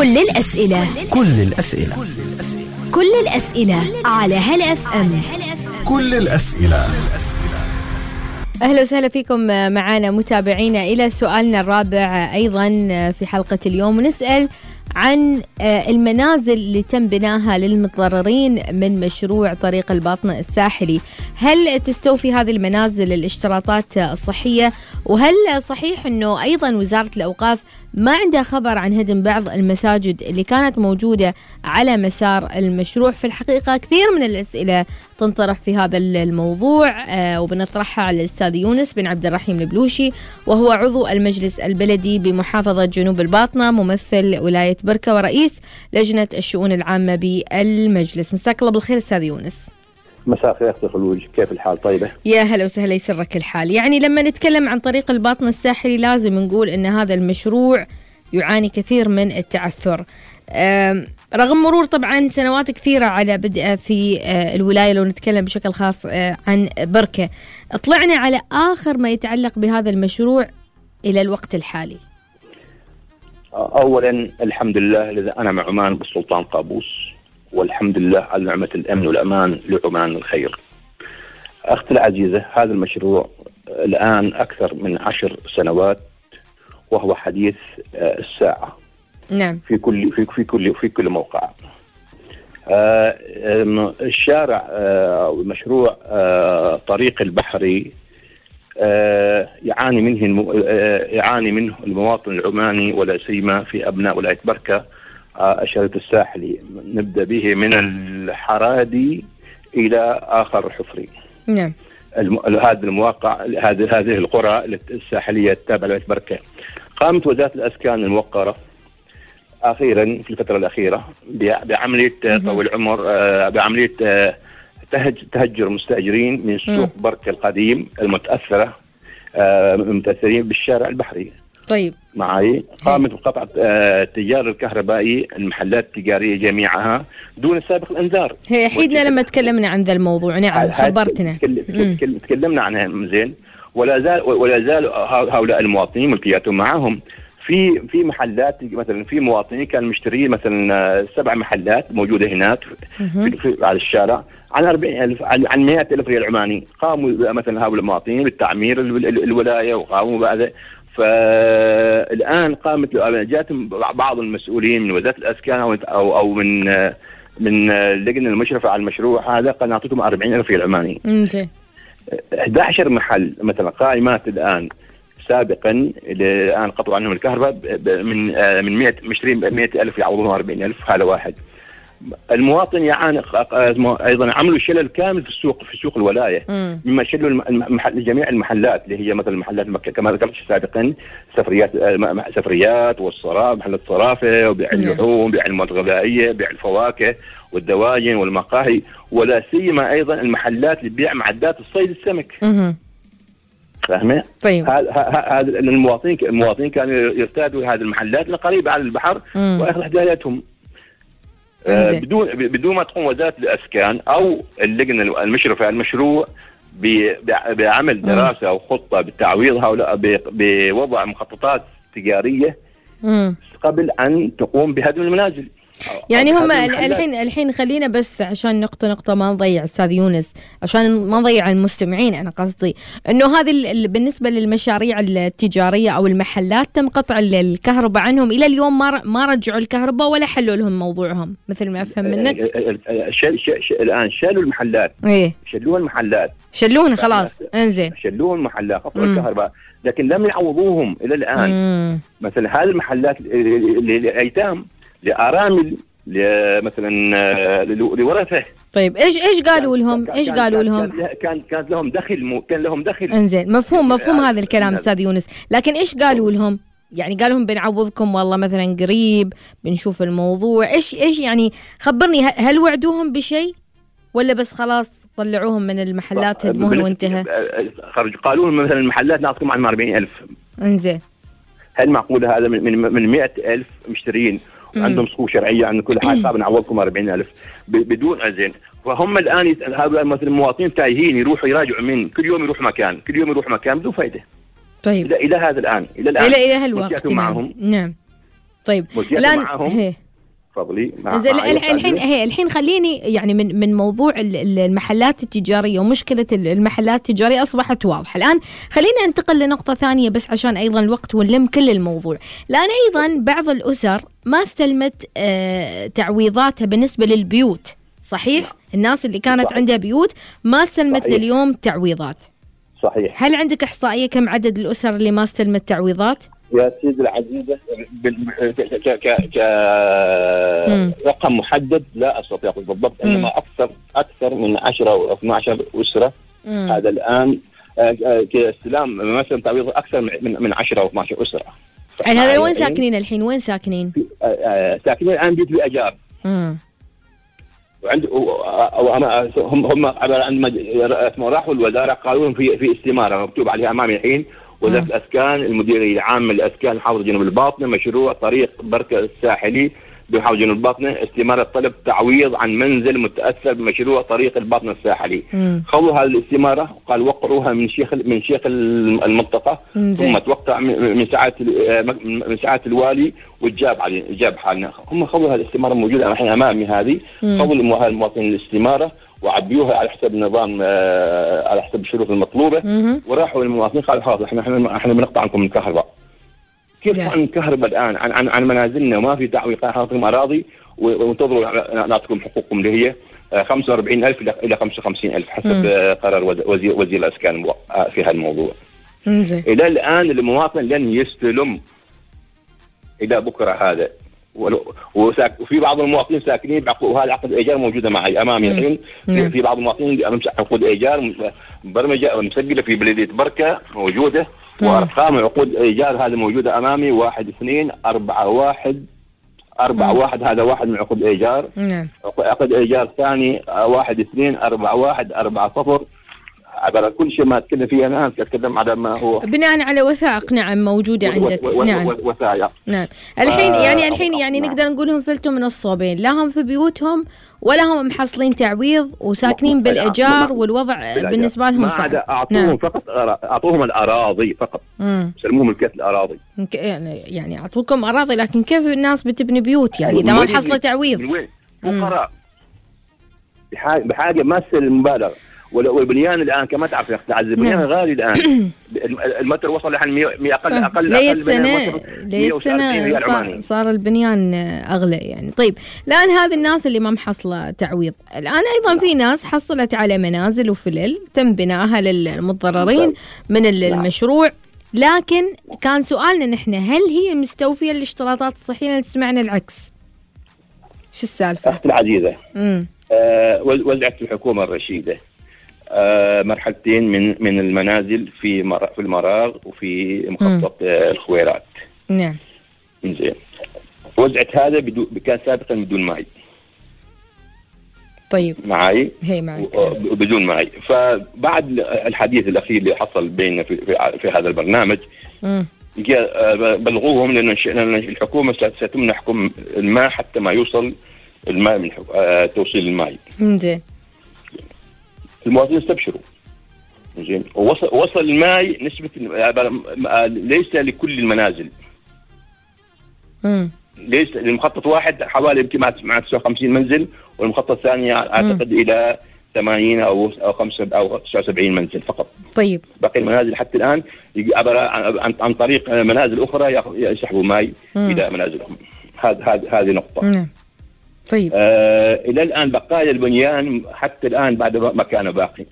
كل الأسئلة على هلا اف ام. كل الأسئلة. أهلا وسهلا فيكم معنا متابعينا إلى سؤالنا الرابع أيضا في حلقة اليوم، ونسأل عن المنازل اللي تم بناها للمتضررين من مشروع طريق الباطنة الساحلي. هل تستوفي هذه المنازل الاشتراطات الصحية؟ وهل صحيح أنه أيضا وزارة الأوقاف ما عندها خبر عن هدم بعض المساجد اللي كانت موجودة على مسار المشروع؟ في الحقيقة كثير من الأسئلة تنطرح في هذا الموضوع وبنطرحها على الأستاذ يونس بن عبد الرحيم البلوشي، وهو عضو المجلس البلدي بمحافظة جنوب الباطنة، ممثل ولاية بركة ورئيس لجنة الشؤون العامة بالمجلس. مساك الله بالخير أستاذ يونس. مساء الخير أختي خلوج، كيف الحال؟ طيبة؟ يا هلا وسهلا، يسرك الحال. يعني لما نتكلم عن طريق الباطنة الساحلي لازم نقول أن هذا المشروع يعاني كثير من التعثر رغم مرور طبعا سنوات كثيرة على بدء في الولاية. لو نتكلم بشكل خاص عن بركة، طلعنا على آخر ما يتعلق بهذا المشروع إلى الوقت الحالي. أولا الحمد لله الذي أنعم عمان بالسلطان قابوس، والحمد لله على نعمة الأمن والأمان لعمان الخير. أختي العزيزة، هذا المشروع الآن أكثر من 10 سنوات وهو حديث الساعة. نعم. في كل موقع. الشارع مشروع طريق البحري يعاني منه المواطن العماني، ولا سيما في أبناء ولاية بركة الشريط الساحلي. نبدأ به من الحرادي إلى آخر الحفري. نعم. هذا المواقع، هذه القرى الساحلية التابعة لولاية بركة. قامت وزارة الأسكان الموقرة أخيرا في الفترة الأخيرة بعملية طويل العمر، بعملية تهجر مستأجرين من سوق بركة القديم المتأثرين بالشارع البحري. طيب معي. قامت بقطع التجار الكهربائي، المحلات التجارية جميعها دون سابق الانذار. هي حيدنا لما تكلمنا عن ذا الموضوع. نعم، خبرتنا. تكلمنا عنها زين. ولا زال هؤلاء المواطنين ملكياتهم معهم. في محلات، مثلا في مواطنين كانوا مشترين مثلا 7 محلات موجودة هناك على الشارع عن 40,000 عن 100,000 ريال عماني. قاموا مثلا هؤلاء المواطنين بالتعمير الولاية وقاموا بهذا. فالآن جاءت بعض المسؤولين من وزارة الأسكان أو من اللجنة المشرفة على المشروع هذا، قد نعطيتهم 40,000 ريال عماني. 11 محل مثلا قائمات الآن. سابقا الآن قطعوا عنهم الكهرباء من 100 مشترين 100,000 يعوضونهم 40,000. هذا واحد. المواطن يعاني ايضا. عملوا شلل كامل في سوق الولايه، مما شلوا جميع المحلات اللي هي مثلا محلات مكه كما ذكرت سابقا، سفريات والصرافه، محلات صرافه وبيع اللحوم، بيع المواد الغذائيه، بيع الفواكه والدواجن والمقاهي، ولا سيما ايضا المحلات اللي بيع معدات الصيد السمك. فاهمه؟ طيب. هذا المواطنين كانوا يرتادوا هذه المحلات القريبه على البحر وياخذوا احتياجاتهم. بدون ما تقوم وزارة الأسكان أو اللجنة المشرفة على المشروع بعمل دراسة أو خطة بتعويض هؤلاء، بوضع مخططات تجارية قبل أن تقوم بهدم المنازل. يعني هم الحين خلينا بس عشان نقطة ما نضيع أستاذ يونس، عشان ما نضيع المستمعين. أنا قصدي إنه هذه بالنسبة للمشاريع التجارية أو المحلات تم قطع الكهرباء عنهم إلى اليوم، ما رجعوا الكهرباء ولا حلوا لهم موضوعهم مثل ما أفهم منك. الآن شالوا المحلات. إيه. شلوهن خلاص. انزين. شلوهن المحلات، قطعوا الكهرباء، لكن لم يعوضوهم إلى الآن. مثلا هذه المحلات للأيتام، لأرامل، مثلا لورثه. طيب ايش قالوا لهم؟ كان لهم دخل. انزين، مفهوم هذا الكلام استاذ يونس، لكن ايش قالوا لهم؟ يعني قالوا لهم بنعوضكم والله مثلا قريب بنشوف الموضوع. ايش يعني خبرني، هل وعدوهم بشيء ولا بس خلاص طلعوهم من المحلات هدموهن وانتهى؟ قالوا لهم مثلا المحلات نعطيكم عن 40,000. انزين، هل معقول هذا من 100,000 مشترين عندهم صكوك شرعيه عن كل حاجه صعب نعوضكم 40,000 بدون أذن؟ فهم الان هؤلاء مثل المواطنين تايهين، يروحوا يراجعوا كل يوم يروح مكان بدون فائده. طيب الى هذا الان، الى هالوقت. معهم. نعم. طيب مشيت الان معهم. تفضلي. زين الحين خليني يعني من موضوع المحلات التجاريه ومشكله المحلات التجاريه اصبحت واضحه. الان خلينا ننتقل لنقطه ثانيه بس عشان ايضا الوقت ونلم كل الموضوع. الان ايضا بعض الاسر ما استلمت تعويضاتها بالنسبه للبيوت، صحيح؟ الناس اللي كانت صحيح. عندها بيوت ما استلمت صحيح. لليوم تعويضات. صحيح. هل عندك احصائيه كم عدد الاسر اللي ما استلمت تعويضات؟ يا سيدي العزيزة رقم محدد لا أستطيع أقول بالضبط، إنما أكثر من 10 أو 12 أسرة هذا الآن كاستلام مثلا تعويض أكثر من 10 أو 12 أسرة. يعني هذا وين ساكنين الحين؟ وين ساكنين؟ ساكنين الآن بيت بأجار. وعند هم عندما راحوا الوزارة قالوا لهم في استمارة مكتوب عليها أمامي الحين وزارة الأسكان، المديرية العامة للأسكان محافظة جنوب الباطنة، مشروع طريق بركة الساحلي بمحافظة جنوب الباطنة، استمارة طلب تعويض عن منزل متأثر بمشروع طريق الباطنة الساحلي. خذوا هذه الاستمارة وقال وقروها من شيخ المنطقة، ثم توقع من ساعات الوالي وجاب حالنا. هم خذوا هذه الاستمارة موجودة الحين أمامي هذه، خذوا المواطنين الاستمارة وعبيوها على حسب النظام، على حسب الشروط المطلوبة، وراحوا للمواطنين قالوا خلاص احنا بنقطع عنكم الكهرباء. كيف عن الكهرباء الآن عن منازلنا وما في تعويض، حاطين أراضي وانتظروا نعطيكم حقوقكم اللي هي 45,000 إلى 55,000 حسب قرار وزير الأسكان في هذا الموضوع. إلى الآن المواطن لن يستلم إلى بكرة هذا، وفي بعض المواطنين ساكنين وهذا عقد ايجار موجوده معي امامي الحين. في بعض المواطنين عقود ايجار برمجه مسجله في بلديه بركه موجوده، وارقام عقود ايجار هذه موجوده امامي 1/2/4/1 هذا واحد من عقود ايجار. عقد ايجار ثاني 1/2/4/1/4/0. عبارة كل شيء ما أتكلم فيه أنا أتكلم على ما هو بناء على وثائق. نعم موجودة عندك. نعم وثائق. نعم الحين يعني نقدر نقولهم فلتوا من الصوبين، لا هم في بيوتهم ولا هم محصلين تعويض وساكنين بالإيجار والوضع بالنسبة لهم صعب. أعطوهم فقط أعطوهم الأراضي فقط، سلموهم ملكية الأراضي. يعني أعطوكم أراضي، لكن كيف الناس بتبني بيوت يعني إذا ما محصلة تعويض؟ من وين؟ فقراء بحاجة ما تسل المبالغة. والبنيان الآن كما تعرف يا أخت عزيز البنيان غالي الآن. المتر وصل لحن 100 أقل ليت سنة صار البنيان أغلى يعني. طيب الآن هذه الناس اللي ما محصلة تعويض، الآن أيضا في ناس حصلت على منازل وفلل تم بناءها للمتضررين من المشروع، لكن كان سؤالنا نحن هل هي مستوفية الاشتراطات الصحية؟ لأن سمعنا العكس. شو السالفة؟ أخت العزيزة وزعت الحكومة الرشيدة مرحلتين من المنازل في المراغ وفي مخطط الخويرات. نعم. زين. وزعت هذا كان سابقا بدون ماي. طيب. معي. هي معك. بدون ماي. فبعد الحديث الأخير اللي حصل بيننا في هذا البرنامج بلغوهم لأن الحكومة ستمنحكم الماء حتى ما يوصل الماء من توصيل الماء. زين. المواطنين استبشروا. زين. وصل الماء نسبة ليس لكل المنازل. ليس للمخطط واحد حوالي يمكن مع 59 منزل، والمخطط الثاني أعتقد إلى 80 أو 5 أو 79 منزل فقط. طيب. باقي المنازل حتى الآن عبارة عن طريق منازل أخرى يسحبوا ماء إلى منازلهم. هذه نقطة. طيب. إلى الآن بقايا البنيان حتى الآن بعد ما كان باقي.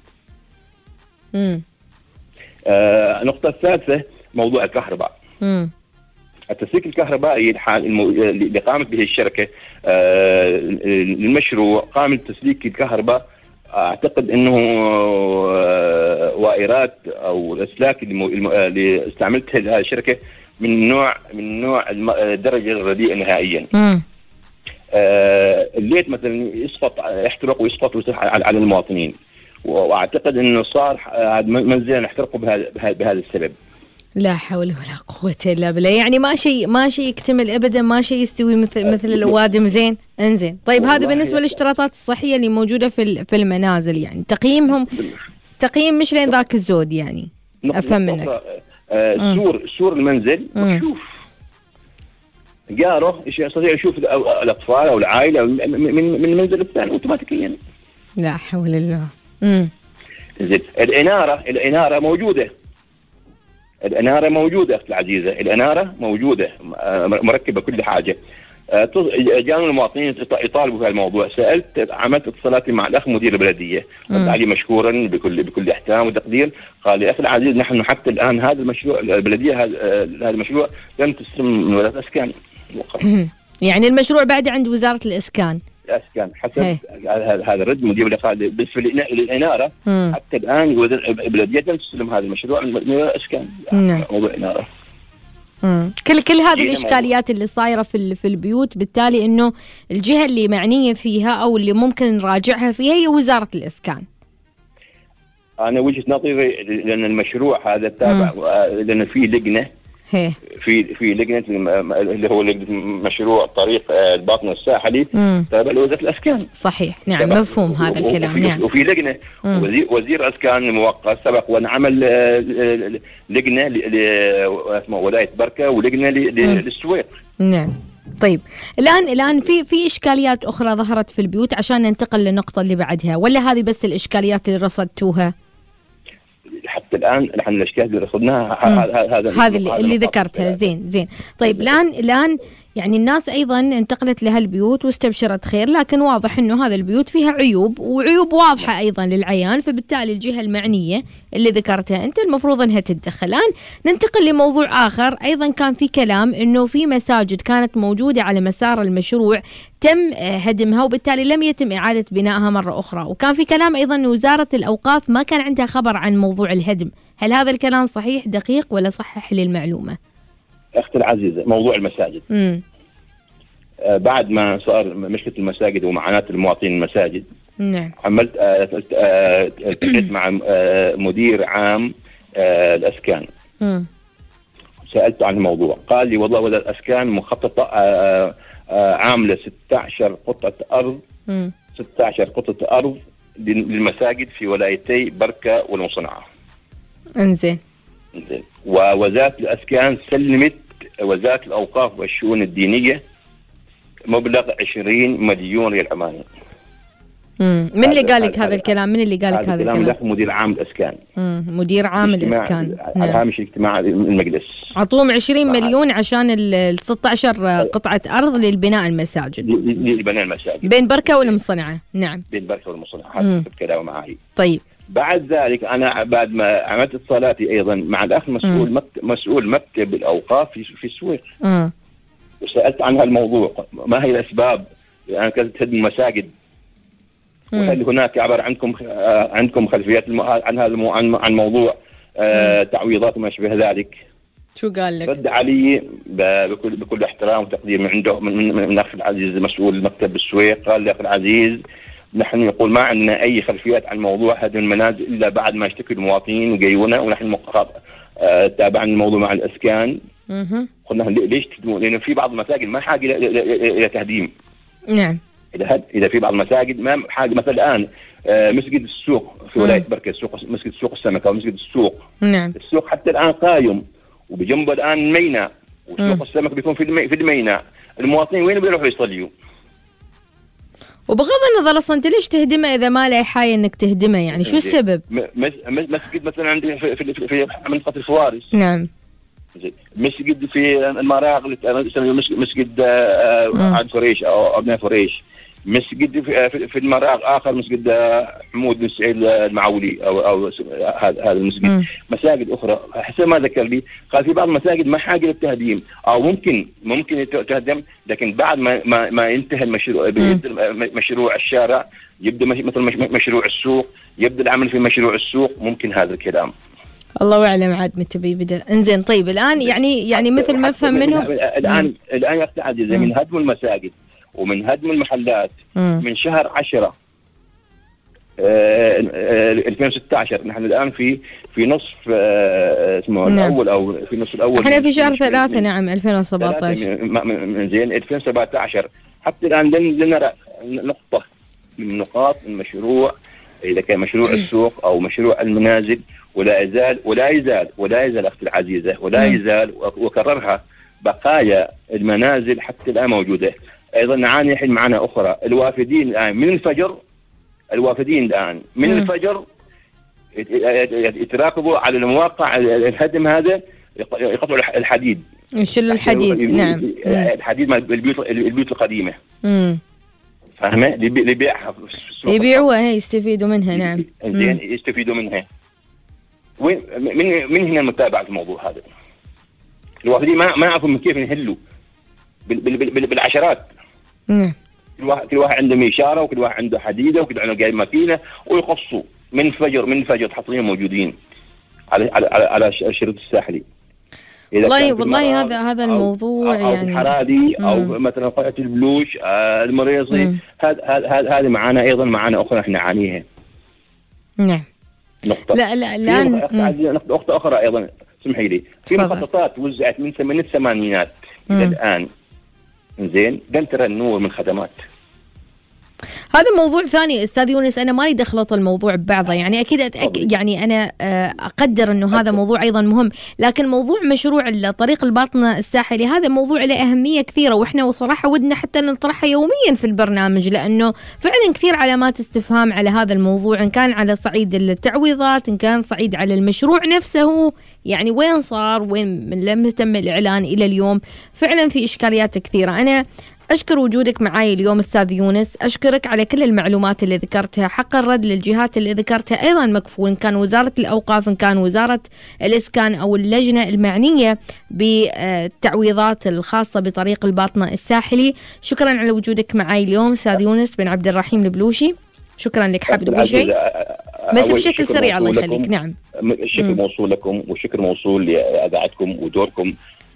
النقطة الثالثة موضوع الكهرباء. التسليك الكهربائي اللي قامت به الشركة للمشروع قامت تسليك الكهرباء. أعتقد أنه وائرات أو الأسلاك اللي استعملتها هذه الشركة من نوع الدرجة الرديئة نهائيا. الليت مثلا يحترق ويسقط على المواطنين، واعتقد انه صار منزلا احترقوا بهذا السبب. لا حول ولا قوة الا بالله. يعني ما شيء يكتمل ابدا، ما شيء يستوي مثل الاوادم. زين انزين. طيب هذا بالنسبة للاشتراطات الصحية اللي موجودة في المنازل، يعني تقييم مش لين ذاك الزود يعني. افهم منك. سور المنزل مكشوف جاره يستطيع يشوف الاطفال او العائله من المنزل الثاني اوتوماتيكيا. لا حول الله. زين الاناره موجوده. الاناره موجوده اختي العزيزه، الاناره موجوده مركبه كل حاجه. جانوا المواطنين يطالبوا في الموضوع، سالت عملت اتصالاتي مع الاخ مدير البلديه، رد علي مشكورا بكل احترام وتقدير، قال لي اخي العزيز نحن حتى الان هذا المشروع البلديه هذا المشروع لم تستلم من وزاره الاسكان. يعني المشروع بعد عند وزاره الاسكان حسب هذا الرد مدير البلديه. بس في الاناره حتى الان البلديه لم تستلم هذا المشروع من وزاره الاسكان. موضوع الاناره. كل هذه الإشكاليات اللي صايرة في البيوت، بالتالي إنه الجهة اللي معنية فيها أو اللي ممكن نراجعها فيها هي وزارة الإسكان. أنا وجهة نظري لأن المشروع هذا تابع، لأن في لجنة في لجنة اللي هو لجنة مشروع طريق الباطن الساحلي تابع لوزارة الإسكان. صحيح، نعم مفهوم هذا الكلام. نعم. وفي لجنة وزير الإسكان مؤقت سبق ونعمل لجنة ولاية بركة ولجنة للسويق. نعم. طيب الآن في إشكاليات أخرى ظهرت في البيوت عشان ننتقل للنقطة اللي بعدها، ولا هذه بس الإشكاليات اللي رصدتوها؟ حتى الآن نحن الأشكال اللي رصدناها هذه اللي ذكرتها. زين. طيب الآن يعني الناس أيضا انتقلت لها البيوت واستبشرت خير، لكن واضح إنه هذا البيوت فيها عيوب واضحة أيضا للعيان، فبالتالي الجهة المعنية اللي ذكرتها أنت المفروض أنها تتدخل. الآن ننتقل لموضوع آخر، أيضا كان في كلام إنه في مساجد كانت موجودة على مسار المشروع تم هدمها وبالتالي لم يتم إعادة بنائها مرة أخرى، وكان في كلام أيضا أن وزارة الأوقاف ما كان عندها خبر عن موضوع الهدم. هل هذا الكلام صحيح دقيق ولا صحح لي المعلومة؟ أختي العزيزة موضوع المساجد بعد ما صار مشكلة المساجد ومعاناة المواطنين المساجد، نعم عملت التقيت مع مدير عام الأسكان، سألته عن الموضوع، قال لي والله وزارة الأسكان مخططة عاملة 16 قطعة أرض 16 قطعة أرض للمساجد في ولايتي بركة والمصنعة. انزين. ووزارة الأسكان سلمت وزارة الأوقاف والشؤون الدينية مبلغ 20 مليون ريال عماني. من اللي قال لك هذا الكلام؟ من اللي قال لك هذا الكلام؟ مدير عام الأسكان. مدير عام الأسكان. على هامش اجتماع المجلس. عطوهم 20 مليون عشان ال 16 قطعة أرض للبناء المساجد. للبناء المساجد. بين بركة والمصنعة. نعم. بين بركة والمصنعة. حسب كلامه معي. طيب. بعد ذلك أنا بعد ما عملت اتصالاتي أيضا مع الأخ مسؤول مكتب الأوقاف في السويق. وسألت عن هالموضوع، ما هي الأسباب يعني كانت تهدم المساجد؟ وهل هناك عبر عندكم خلفيات عن موضوع تعويضات وما شابه ذلك؟ شو قال لك؟ رد علي بكل احترام وتقدير من عنده من أخي العزيز مسؤول مكتب السويق، قال لي أخي العزيز نحن نقول ما عندنا أي خلفيات عن موضوع هدم المنازل إلا بعد ما اشتكوا المواطنين وجيونا، ونحن تابعنا الموضوع مع الأسكان. قلنا ليش تهدمون؟ لأن في بعض المساجد ما حاجة إلى تهديم. نعم. إذا في بعض المساجد ما حاجة، مثلا الآن مسجد السوق في ولاية بركة، مسجد سوق السمكة ومسجد السوق. نعم. السوق حتى الآن قايم وبجنبه الآن الميناء، وسوق السمك بيكون في الميناء. المواطنين وين بيروحوا يصليوا؟ وبغض النظر اصلا انت ليش تهدمه اذا ما له حاجه انك تهدمه؟ يعني شو السبب؟ مسجد مثلا عندي في منطقه الفوارس. نعم. مسجد في المراغ مسجد عند فريش او ابناء فريش. مسجد في المراغ اخر مسجد حمود بن سعيد المعولي او هذا المسجد. مساجد اخرى حسب ما ذكر لي قال في بعض المساجد ما حاجه للتهديم او ممكن تهدم، لكن بعد ما ينتهي المشروع مشروع الشارع يبدا مثل مشروع السوق، يبدا العمل في مشروع السوق، ممكن هذا الكلام. الله اعلم عاد متى بيبدا. انزين طيب الان يعني مثل ما افهم منهم الان يقتعد من هدم المساجد ومن هدم المحلات من شهر 10 2016. نحن الآن في نصف اسمه الأول أو في نصف الأول. احنا في شهر 3 نعم 2017. زين 2017 حتى الآن لن نرى نقطة من نقاط المشروع، إذا كان مشروع السوق أو مشروع المنازل، ولا يزال أختي العزيزة ولا يزال وكررها بقايا المنازل حتى الآن موجودة. أيضا نعاني الحين معنا أخرى، الوافدين الآن من الفجر، الوافدين الآن من الفجر يتراقبوا على المواقع الهدم هذا، يقطعوا الحديد، يشيلوا الحديد. نعم. الحديد مال البيوت القديمة. فاهمة؟ لبيعها، يبيعوها، هي يستفيدوا منها. نعم. زين، يستفيدوا منها. وين من هنا متابعة الموضوع هذا؟ الوافدين ما يعرفوا من كيف ينهلوا بالعشرات. كل واحد عنده ميشاره، وكل واحد عنده حديده، وكل واحد عنده ماكينه، ويقصوا من الفجر تحصلين موجودين على الشريط الساحلي. والله هذا الموضوع أو يعني الحرادي او مثلا قرية البلوش، المريصي، هذه معانا ايضا، معانا اخرى احنا نعانيها. نعم. نقطة. الان نقطة اخرى ايضا، سمحي لي، في مخططات وزعت من الثمانينات الى الان، زين، قنطرة النور من خدمات. هذا موضوع ثاني استاذ يونس، انا مالي دخلت الموضوع ببعضه، يعني اكيد يعني انا اقدر انه هذا موضوع ايضا مهم، لكن موضوع مشروع طريق الباطنه الساحلي هذا موضوع له اهميه كثيره، واحنا وصراحه ودنا حتى نطرحها يوميا في البرنامج، لانه فعلا كثير علامات استفهام على هذا الموضوع، ان كان على صعيد التعويضات، ان كان صعيد على المشروع نفسه، يعني وين صار، وين لم تم الاعلان الى اليوم. فعلا في اشكاليات كثيره. انا أشكر وجودك معي اليوم أستاذ يونس، أشكرك على كل المعلومات اللي ذكرتها. حق الرد للجهات اللي ذكرتها أيضا مكفول، إن كان وزارة الأوقاف، إن كان وزارة الإسكان، أو اللجنة المعنية بالتعويضات الخاصة بطريق الباطنة الساحلي. شكرا على وجودك معي اليوم أستاذ يونس بن عبد الرحيم البلوشي. شكرا لك. حابب تقول شيء؟ بس بشكل سريع الله يخليك. نعم. الشكر موصول لكم، والشكر موصول لأذاعتكم ودوركم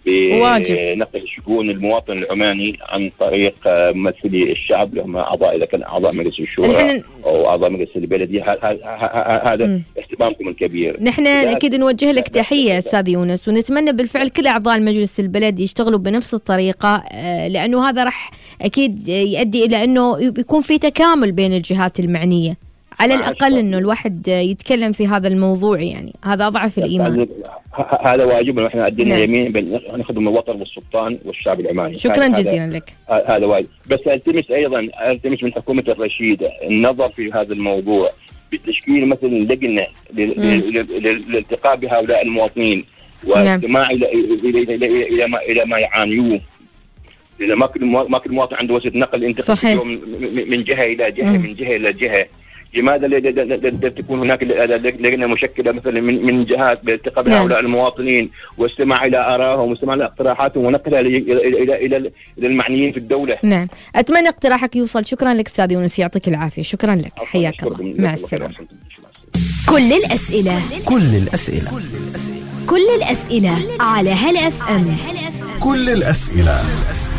بنقل شؤون المواطن العماني عن طريق ممثلي الشعب اللي هم اعضاء، اذا كان اعضاء مجلس الشورى او اعضاء مجلس البلديه. هذا اهتمامكم الكبير. نحن اكيد نوجه لك تحيه استاذ يونس، ونتمنى بالفعل كل اعضاء المجلس البلدي يشتغلوا بنفس الطريقه، لانه هذا راح اكيد يؤدي الى انه يكون في تكامل بين الجهات المعنيه، على الأقل إنه الواحد يتكلم في هذا الموضوع، يعني هذا أضعف الإيمان. هذا واجبنا، ونحن أدينا يمين بين نخدم الوطن والسلطان والشعب العماني. شكرا جزيلا لك. هذا واجب. بس ألتمس من حكومة الرشيد النظر في هذا الموضوع بتشكيل مثل لجنة للالتقاء بهؤلاء المواطنين واستماع إلى ما يعانيوه. إذا ما كل مواطن عنده وسيلة نقل انتقال من جهة إلى جهة، من جهة إلى جهة، لماذا لا تكون هناك لجنة مشكلة مثلا من جهات بالالتقاء بهؤلاء المواطنين واستماع إلى آرائهم واستماع إلى اقتراحاتهم ونقلها إلى المعنيين في الدولة. نعم، أتمنى اقتراحك يوصل. شكرا لك أستاذ يونس، يعطيك العافية. شكرا لك، حياك الله، مع السلامة. كل الأسئلة على هلا FM. كل الأسئلة